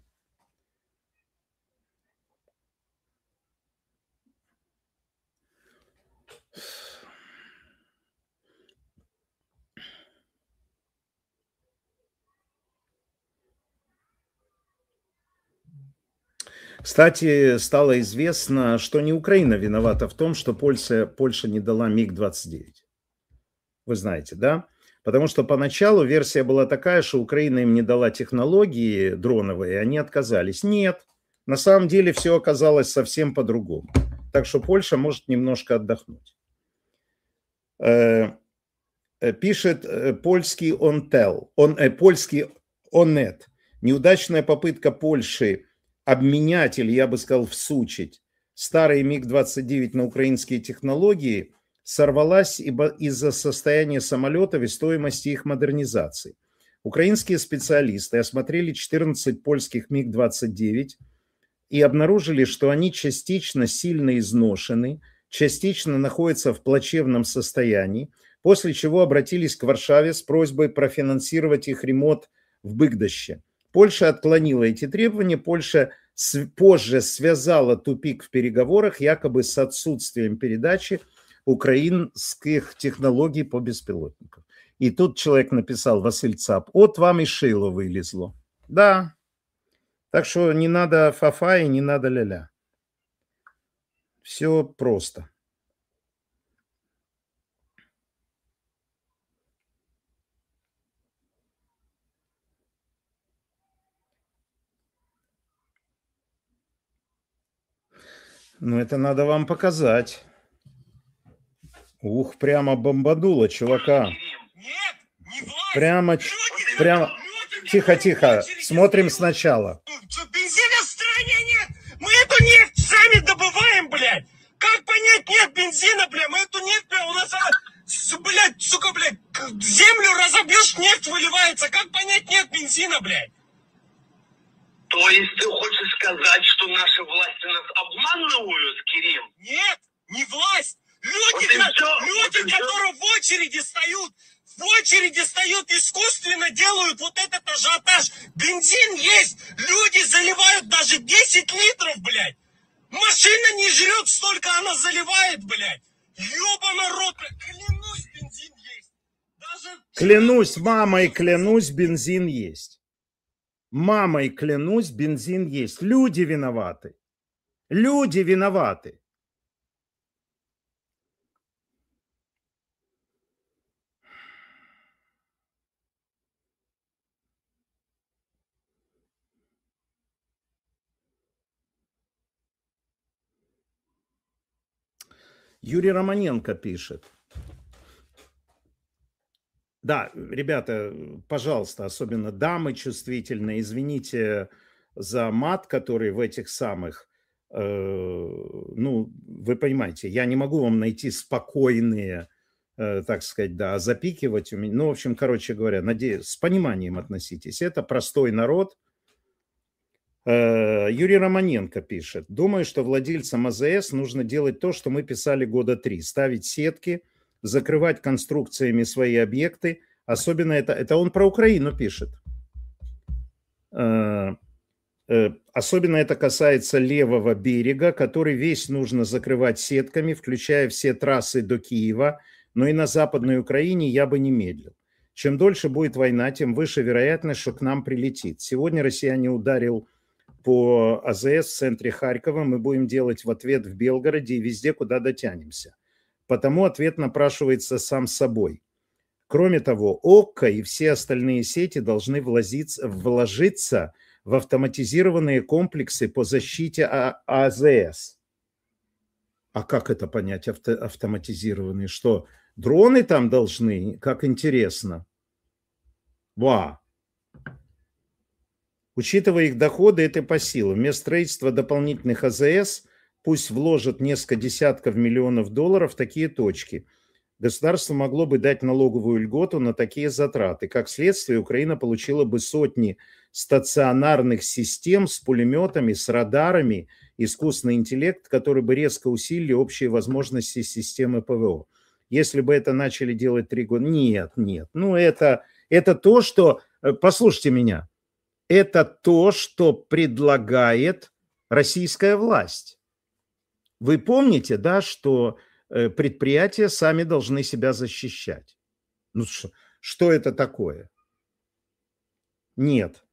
Кстати, стало известно, что не Украина виновата в том, что Польша не дала МиГ-29. Вы знаете, да? Потому что поначалу версия была такая, что Украина им не дала технологии дроновые, и они отказались. Нет, на самом деле все оказалось совсем по-другому. Так что Польша может немножко отдохнуть. Пишет польский польский Онет. Неудачная попытка Польши обменять, или я бы сказал всучить, старый МиГ-29 на украинские технологии сорвалась из-за состояния самолетов и стоимости их модернизации. Украинские специалисты осмотрели 14 польских МиГ-29 и обнаружили, что они частично сильно изношены, частично находятся в плачевном состоянии, после чего обратились к Варшаве с просьбой профинансировать их ремонт в Быгдоще. Польша отклонила эти требования. Польша позже связала тупик в переговорах якобы с отсутствием передачи украинских технологий по беспилотникам. И тут человек написал, Василь Цап, от вам и шило вылезло. Да, так что не надо фафа и не надо ля-ля. Все просто. Ну, это надо вам показать. Ух, прямо бомбануло, чувака. Нет, не власть. Прямо. Тихо. Смотрим сначала. Бензина в стране нет. Мы эту нефть сами добываем, блядь. Как понять, нет бензина, блядь? Мы эту нефть, блядь, у нас она, блядь, сука, блядь, землю разобьешь, нефть выливается. Как понять, нет бензина, блядь? То есть ты хочешь сказать, что наши власти нас обманывают, Кирилл? Нет, не власть. Люди, которые в очереди стоят, искусственно делают вот этот ажиотаж. Бензин есть, люди заливают даже 10 литров, блядь. Машина не жрет столько, она заливает, блядь. Ёбаный рот, клянусь, бензин есть. Клянусь, мамой клянусь, бензин есть. Мамой клянусь, бензин есть. Люди виноваты. Люди виноваты. Юрий Романенко пишет. Да, ребята, пожалуйста, особенно дамы чувствительные, извините за мат, который в этих самых, ну, вы понимаете, я не могу вам найти спокойные так сказать, да, запикивать у меня. Ну, в общем, короче говоря, надеюсь, с пониманием относитесь. Это простой народ. Юрий Романенко пишет. Думаю, что владельцам АЗС нужно делать то, что мы писали года 3. Ставить сетки, закрывать конструкциями свои объекты. Особенно это он про Украину пишет. Особенно это касается левого берега, который весь нужно закрывать сетками, включая все трассы до Киева. Но и на Западной Украине я бы не медлил. Чем дольше будет война, тем выше вероятность, что к нам прилетит. Сегодня россияне ударил по АЗС в центре Харькова. Мы будем делать в ответ в Белгороде и везде, куда дотянемся. Потому ответ напрашивается сам собой. Кроме того, ОККО и все остальные сети должны вложиться в автоматизированные комплексы по защите АЗС. А как это понять, автоматизированные? Что, дроны там должны? Как интересно. Ва! Учитывая их доходы, это по силам. Вместо строительства дополнительных АЗС пусть вложат несколько десятков миллионов долларов в такие точки. Государство могло бы дать налоговую льготу на такие затраты. Как следствие, Украина получила бы сотни стационарных систем с пулеметами, с радарами, искусственный интеллект, который бы резко усилили общие возможности системы ПВО. Если бы это начали делать 3 года... Нет. Ну, это то, что... Послушайте меня. Это то, что предлагает российская власть. Вы помните, да, что предприятия сами должны себя защищать? Ну, что это такое? Нет.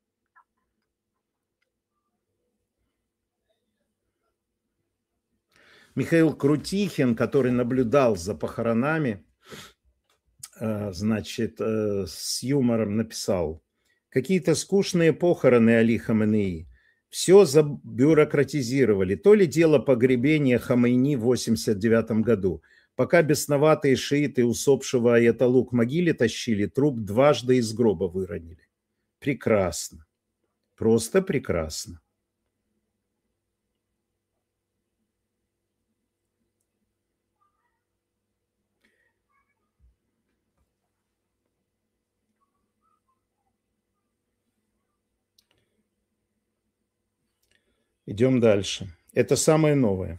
Михаил Крутихин, который наблюдал за похоронами, значит, с юмором написал: какие-то скучные похороны Али Хаменеи. Все забюрократизировали. То ли дело погребения Хамейни в 1989 году. Пока бесноватые шииты усопшего аятоллу к могиле тащили, труп дважды из гроба выронили. Прекрасно. Просто прекрасно. Идем дальше. Это самое новое.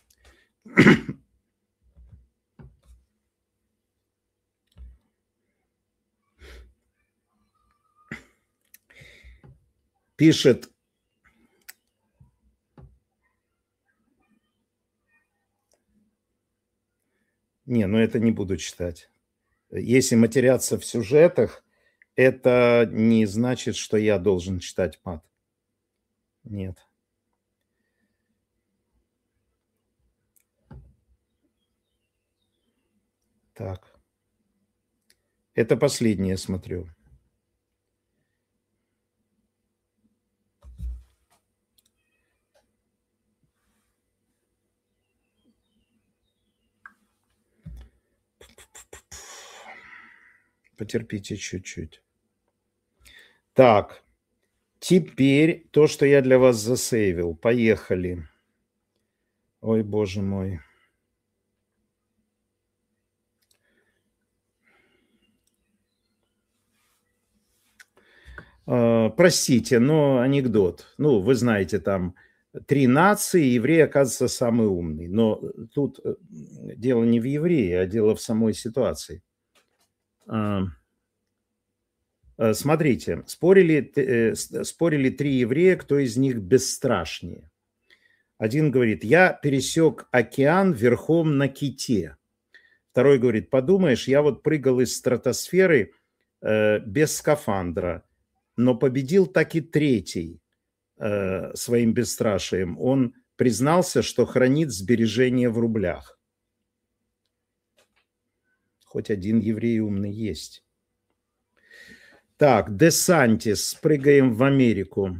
Пишет ну это не буду читать. Если матеряться в сюжетах, это не значит, что я должен читать мат. Нет. Так. Это последнее смотрю. Потерпите чуть-чуть. Так. Теперь то, что я для вас засейвил. Поехали. Ой, боже мой. Простите, но анекдот. Ну, вы знаете, там 3 нации, еврей, оказывается, самый умный. Но тут дело не в еврее, а дело в самой ситуации. Смотрите, спорили 3 еврея, кто из них бесстрашнее. Один говорит: я пересек океан верхом на ките. Второй говорит: подумаешь, я вот прыгал из стратосферы без скафандра, но победил так и третий своим бесстрашием. Он признался, что хранит сбережения в рублях. Хоть один еврей умный есть. Так, Десантис, прыгаем в Америку.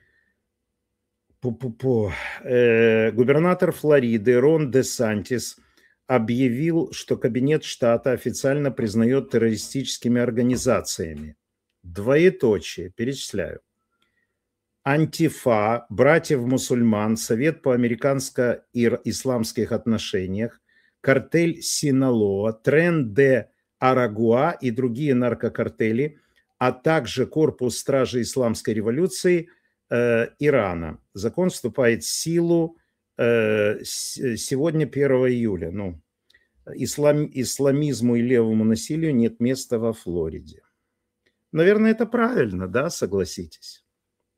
Губернатор Флориды Рон Десантис объявил, что кабинет штата официально признает террористическими организациями. Двоеточие, перечисляю. Антифа, братьев-мусульман, Совет по американско-исламских отношениях, картель Синалоа, Трен де Арагуа и другие наркокартели, а также корпус стражи исламской революции Ирана. Закон вступает в силу сегодня, 1 июля. Ну, исламизму и левому насилию нет места во Флориде. Наверное, это правильно, да, согласитесь?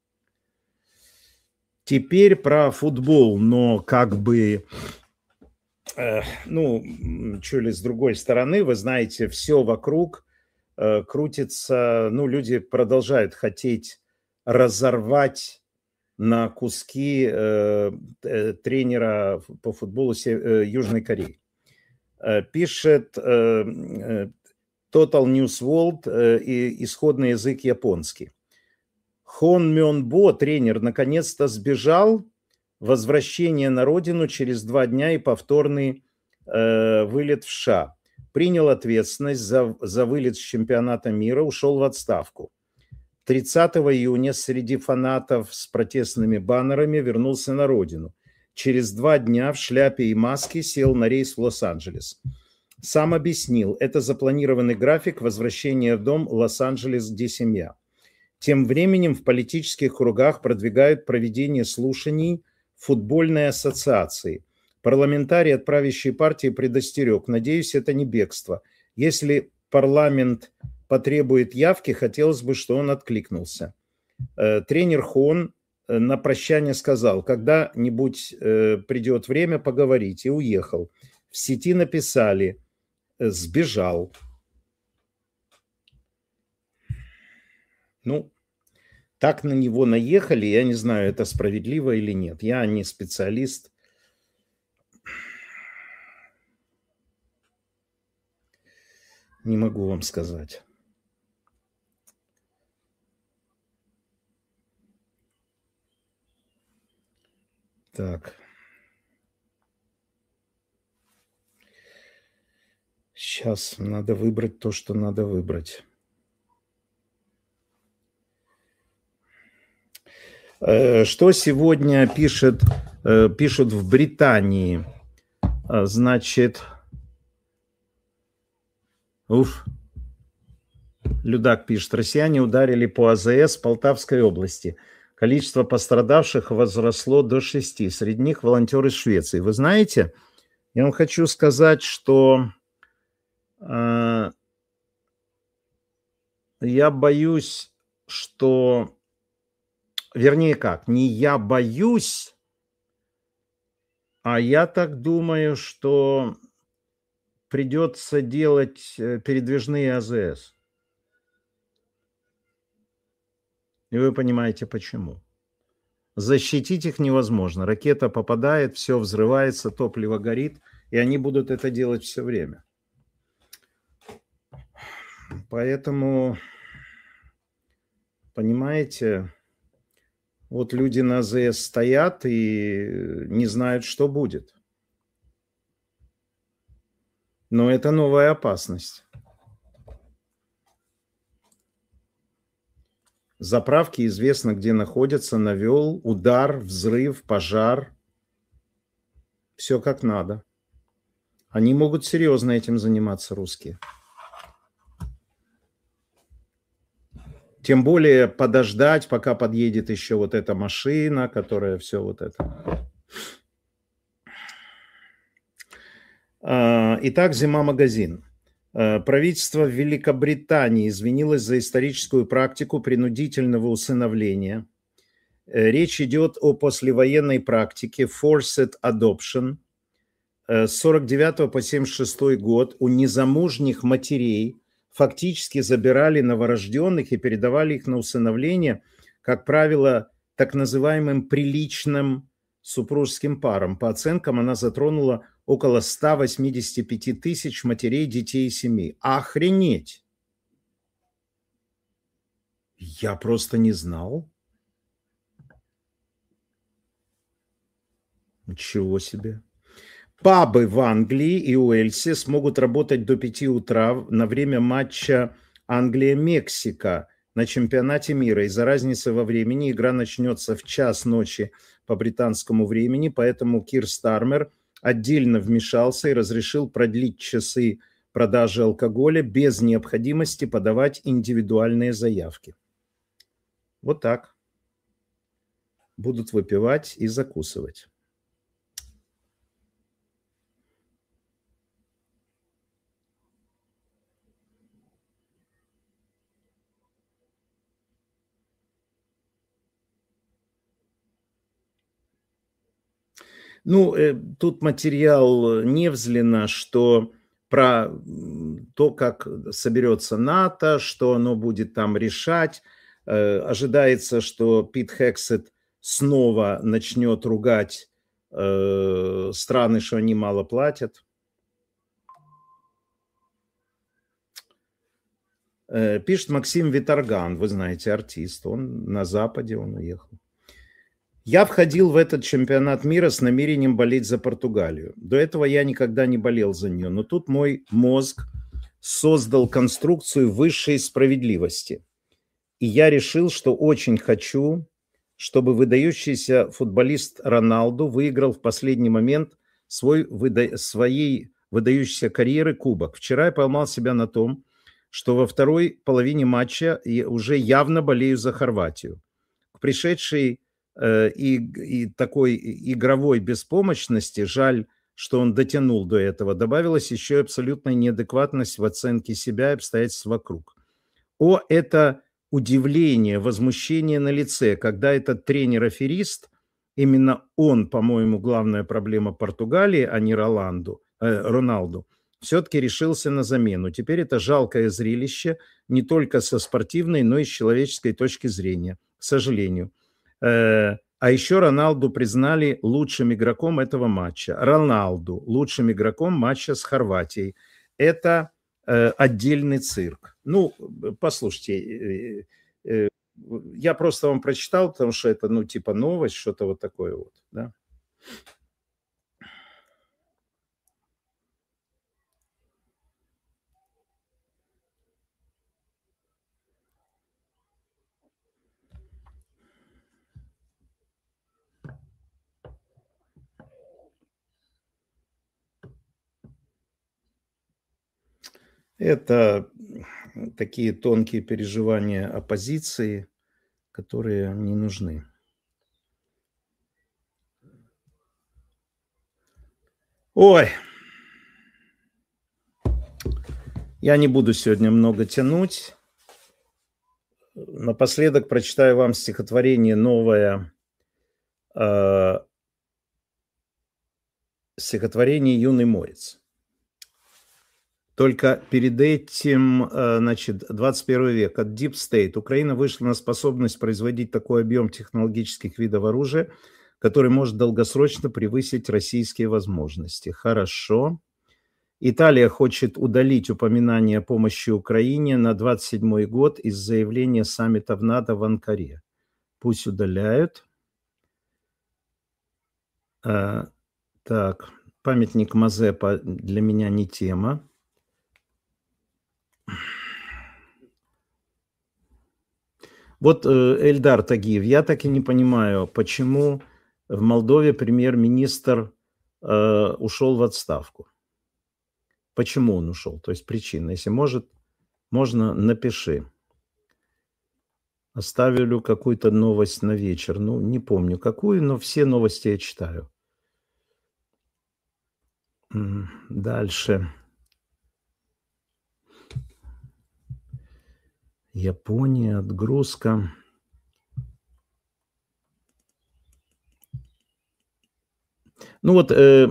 Теперь про футбол, но как бы, ну, что ли, с другой стороны, вы знаете, все вокруг крутится, ну, люди продолжают хотеть разорвать на куски тренера по футболу Южной Кореи. Пишет Total News World, исходный язык японский. Хон Мён Бо, тренер, наконец-то сбежал. Возвращение на родину через 2 дня и повторный вылет в США. Принял ответственность за вылет с чемпионата мира, ушел в отставку. 30 июня среди фанатов с протестными баннерами вернулся на родину. Через 2 дня в шляпе и маске сел на рейс в Лос-Анджелес. Сам объяснил, это запланированный график возвращения в дом Лос-Анджелес, где семья. Тем временем в политических кругах продвигают проведение слушаний футбольной ассоциации. Парламентарий от правящей партии предостерег. Надеюсь, это не бегство. Если парламент потребует явки, хотелось бы, чтобы он откликнулся. Тренер Хон на прощание сказал, когда-нибудь придет время поговорить, и уехал. В сети написали, сбежал. Ну, так на него наехали, я не знаю, это справедливо или нет. Я не специалист. Не могу вам сказать. Так. Сейчас надо выбрать то, что надо выбрать. Что сегодня пишут в Британии? Значит, Людак пишет, россияне ударили по АЗС Полтавской области. Количество пострадавших возросло до 6. Среди них волонтеры из Швеции. Вы знаете, я вам хочу сказать, что я боюсь, что... Вернее как, не я боюсь, а я так думаю, что придется делать передвижные АЗС. И вы понимаете, почему. Защитить их невозможно. Ракета попадает, все взрывается, топливо горит, и они будут это делать все время. Поэтому, понимаете, вот люди на АЗС стоят и не знают, что будет. Но это новая опасность. Заправки известно, где находятся, навел, удар, взрыв, пожар. Все как надо. Они могут серьезно этим заниматься, русские. Тем более подождать, пока подъедет еще вот эта машина, которая все вот это. Итак, зима-магазин. Правительство Великобритании извинилось за историческую практику принудительного усыновления. Речь идет о послевоенной практике forced adoption. С 49 по 76 год у незамужних матерей фактически забирали новорожденных и передавали их на усыновление, как правило, так называемым приличным супружеским парам. По оценкам, она затронула около 185 тысяч матерей, детей и семей. Охренеть! Я просто не знал. Ничего себе. Пабы в Англии и Уэльсе смогут работать до 5 утра на время матча Англия-Мексика на чемпионате мира. Из-за разницы во времени игра начнется в 1:00 ночи по британскому времени, поэтому Кир Стармер отдельно вмешался и разрешил продлить часы продажи алкоголя без необходимости подавать индивидуальные заявки. Вот так. Будут выпивать и закусывать. Ну, тут материал Невзлина, что про то, как соберется НАТО, что оно будет там решать. Ожидается, что Пит Хексет снова начнет ругать страны, что они мало платят. Пишет Максим Виторган, вы знаете, артист, он на Западе, он уехал. Я входил в этот чемпионат мира с намерением болеть за Португалию. До этого я никогда не болел за нее, но тут мой мозг создал конструкцию высшей справедливости. И я решил, что очень хочу, чтобы выдающийся футболист Роналду выиграл в последний момент своей выдающейся карьеры кубок. Вчера я поймал себя на том, что во второй половине матча я уже явно болею за Хорватию. К пришедшей и такой игровой беспомощности, жаль, что он дотянул до этого, добавилась еще и абсолютная неадекватность в оценке себя и обстоятельств вокруг. Это удивление, возмущение на лице, когда этот тренер-аферист, именно он, по-моему, главная проблема Португалии, а не Роналду, все-таки решился на замену. Теперь это жалкое зрелище не только со спортивной, но и с человеческой точки зрения, к сожалению. А еще Роналду признали лучшим игроком этого матча. Роналду лучшим игроком матча с Хорватией. Это отдельный цирк. Ну, послушайте, я просто вам прочитал, потому что это, ну, типа новость, что-то вот такое вот, да. Это такие тонкие переживания оппозиции, которые не нужны. Ой, я не буду сегодня много тянуть. Напоследок прочитаю вам стихотворение новое, стихотворение «Юный морец». Только перед этим, значит, 21 век, от Deep State. Украина вышла на способность производить такой объем технологических видов оружия, который может долгосрочно превысить российские возможности. Хорошо. Италия хочет удалить упоминание о помощи Украине на 27 год из заявления саммита в НАТО в Анкаре. Пусть удаляют. Так, памятник Мазепа для меня не тема. Вот Эльдар Тагиев, я так и не понимаю, почему в Молдове премьер-министр ушел в отставку. Почему он ушел? То есть причина. Если можно, напиши. Оставлю какую-то новость на вечер. Ну, не помню какую, но все новости я читаю. Дальше. Япония, отгрузка. Ну вот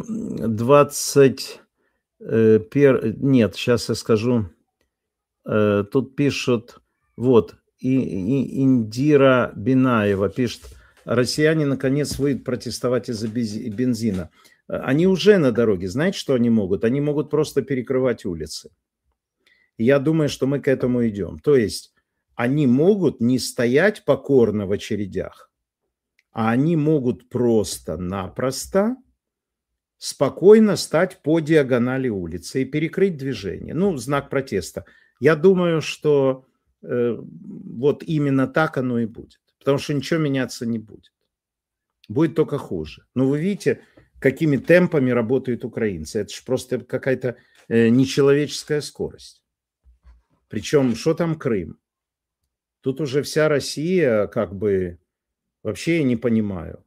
21... сейчас я скажу. Тут пишут, вот, Индира Бинаева пишет, россияне наконец выйдут протестовать из-за бензина. Они уже на дороге. Знаете, что они могут? Они могут просто перекрывать улицы. Я думаю, что мы к этому идем. То есть они могут не стоять покорно в очередях, а они могут просто-напросто спокойно стать по диагонали улицы и перекрыть движение. Ну, знак протеста. Я думаю, что вот именно так оно и будет. Потому что ничего меняться не будет. Будет только хуже. Но вы видите, какими темпами работают украинцы. Это же просто какая-то нечеловеческая скорость. Причем, что там Крым? Тут уже вся Россия как бы... Вообще я не понимаю.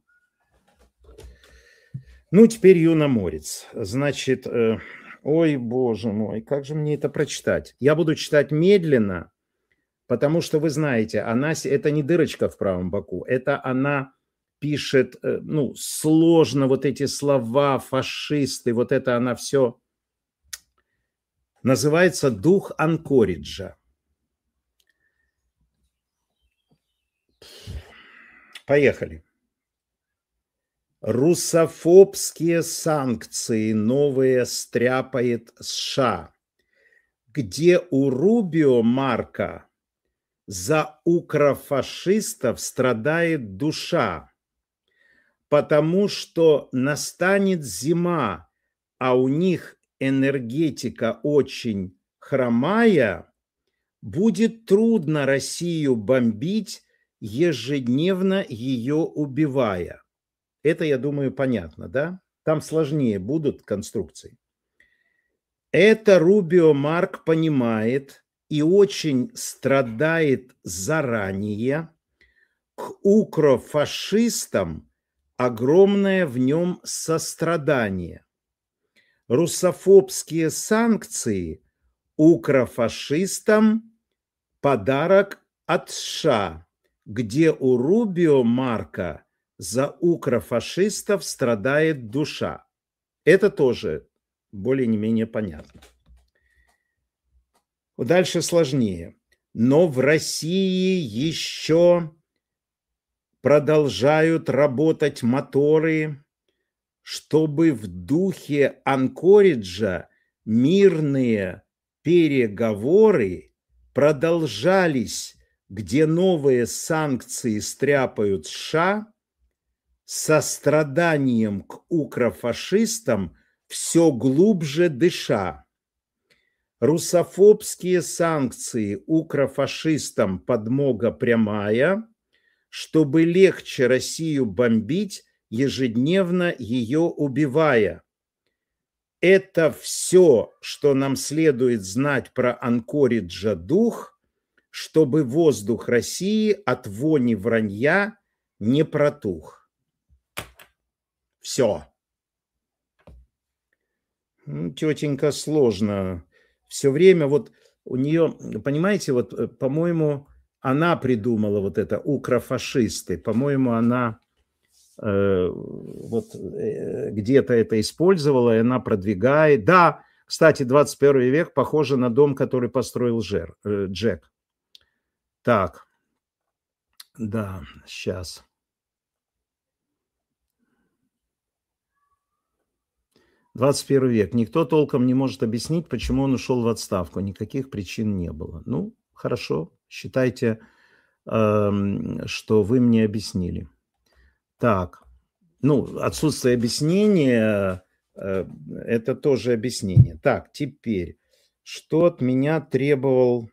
Ну, теперь Юноморец. Значит, ой, боже мой, как же мне это прочитать? Я буду читать медленно, потому что, вы знаете, это не дырочка в правом боку, это она пишет, ну, сложно вот эти слова, фашисты, вот это она все... Называется «Дух Анкориджа». Поехали. Русофобские санкции новые стряпает США, где у Рубио Марка за укрофашистов страдает душа, потому что настанет зима, а у них энергетика очень хромая, будет трудно Россию бомбить, ежедневно ее убивая. Это, я думаю, понятно, да? Там сложнее будут конструкции. Это Рубио Марк понимает и очень страдает заранее. К укрофашистам огромное в нем сострадание. Русофобские санкции укрофашистам подарок от США, где у Рубио Марка за укрофашистов страдает душа. Это тоже более-менее понятно. Дальше сложнее. Но в России еще продолжают работать моторы, чтобы в духе Анкориджа мирные переговоры продолжались, где новые санкции стряпают США, со страданием к укрофашистам все глубже дыша. Русофобские санкции укрофашистам подмога прямая, чтобы легче Россию бомбить, ежедневно ее убивая. Это все, что нам следует знать про Анкориджа дух, чтобы воздух России от вони вранья не протух. Все. Тетенька сложно. Все время вот у нее, понимаете, вот, по-моему, она придумала вот это укрофашисты. По-моему, она где-то это использовала, и она продвигает. Да, кстати, 21 век похоже на дом, который построил Джек. Так, да, сейчас. «21 век. Никто толком не может объяснить, почему он ушел в отставку. Никаких причин не было». Ну, хорошо. Считайте, что вы мне объяснили. Так. Ну, отсутствие объяснения – это тоже объяснение. Так, теперь. Что от меня требовал...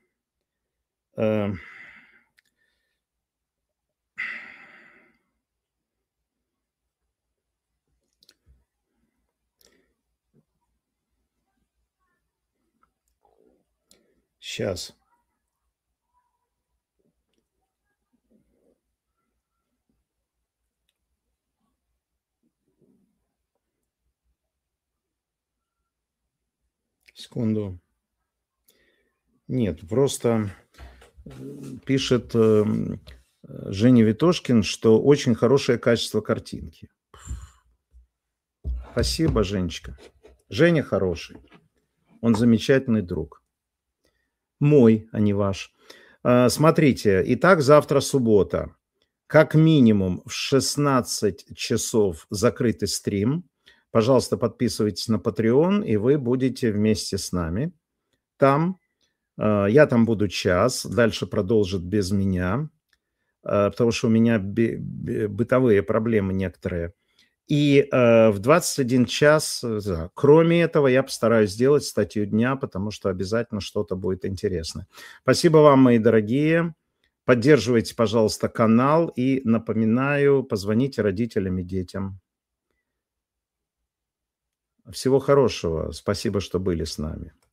Сейчас. Секунду. Нет, просто пишет Женя Витошкин, что очень хорошее качество картинки. Спасибо, Женечка. Женя хороший. Он замечательный друг. Мой, а не ваш. Смотрите, итак, завтра суббота. Как минимум в 16 часов закрытый стрим. Пожалуйста, подписывайтесь на Patreon, и вы будете вместе с нами там. Я там буду час, дальше продолжит без меня, потому что у меня бытовые проблемы некоторые. И в 21 час, кроме этого, я постараюсь сделать статью дня, потому что обязательно что-то будет интересное. Спасибо вам, мои дорогие. Поддерживайте, пожалуйста, канал. И напоминаю, позвоните родителям и детям. Всего хорошего. Спасибо, что были с нами.